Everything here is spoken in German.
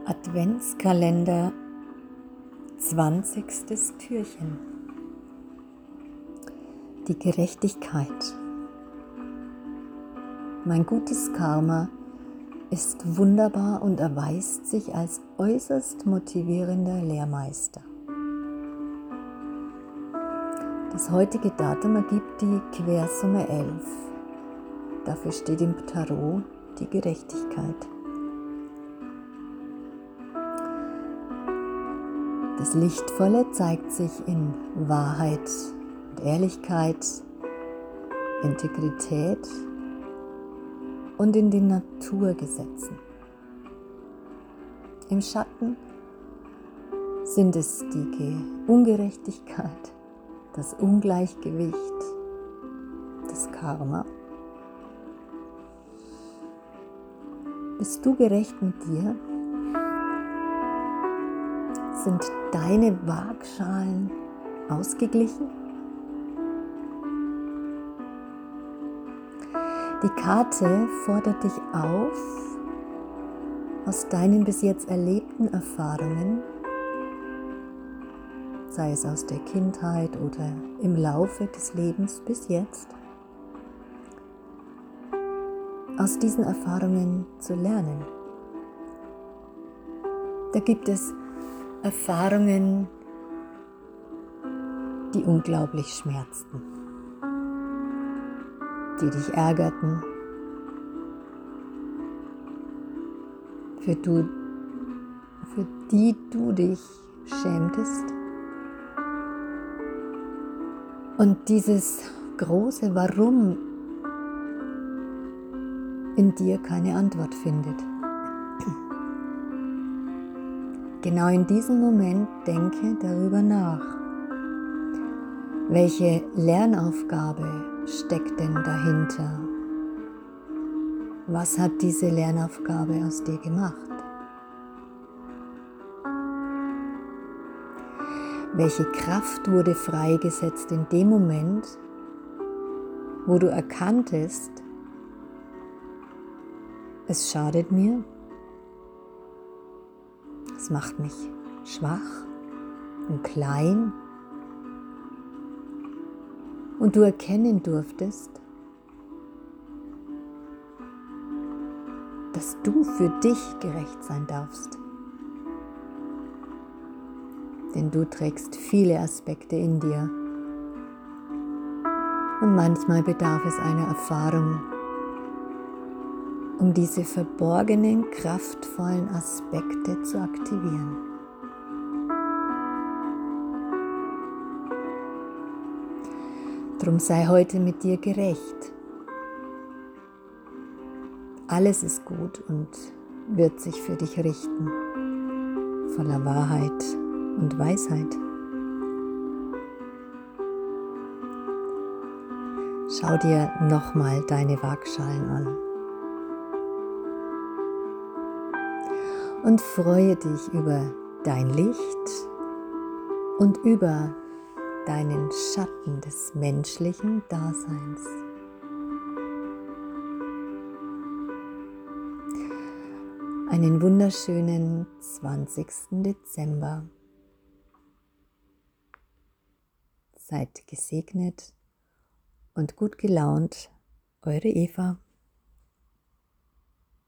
Adventskalender 20. Türchen. Die Gerechtigkeit. Mein gutes Karma ist wunderbar und erweist sich als äußerst motivierender Lehrmeister. Das heutige Datum ergibt die Quersumme 11. Dafür steht im Tarot die Gerechtigkeit. Das Lichtvolle zeigt sich in Wahrheit und Ehrlichkeit, Integrität und in den Naturgesetzen. Im Schatten sind es die Ungerechtigkeit, das Ungleichgewicht, das Karma. Bist du gerecht mit dir? Sind deine Waagschalen ausgeglichen? Die Karte fordert dich auf, aus deinen bis jetzt erlebten Erfahrungen, sei es aus der Kindheit oder im Laufe des Lebens bis jetzt, aus diesen Erfahrungen zu lernen. Da gibt es Erfahrungen, die unglaublich schmerzten, die dich ärgerten, für die du dich schämtest. Und dieses große Warum in dir keine Antwort findet. Genau in diesem Moment denke darüber nach. Welche Lernaufgabe steckt denn dahinter? Was hat diese Lernaufgabe aus dir gemacht? Welche Kraft wurde freigesetzt in dem Moment, wo du erkanntest, es schadet mir? Es macht mich schwach und klein. Und du erkennen durftest, dass du für dich gerecht sein darfst. Denn du trägst viele Aspekte in dir. Und manchmal bedarf es einer Erfahrung, um diese verborgenen, kraftvollen Aspekte zu aktivieren. Drum sei heute mit dir gerecht. Alles ist gut und wird sich für dich richten, voller Wahrheit und Weisheit. Schau dir nochmal deine Waagschalen an. Und freue dich über dein Licht und über deinen Schatten des menschlichen Daseins. Einen wunderschönen 20. Dezember. Seid gesegnet und gut gelaunt, eure Eva.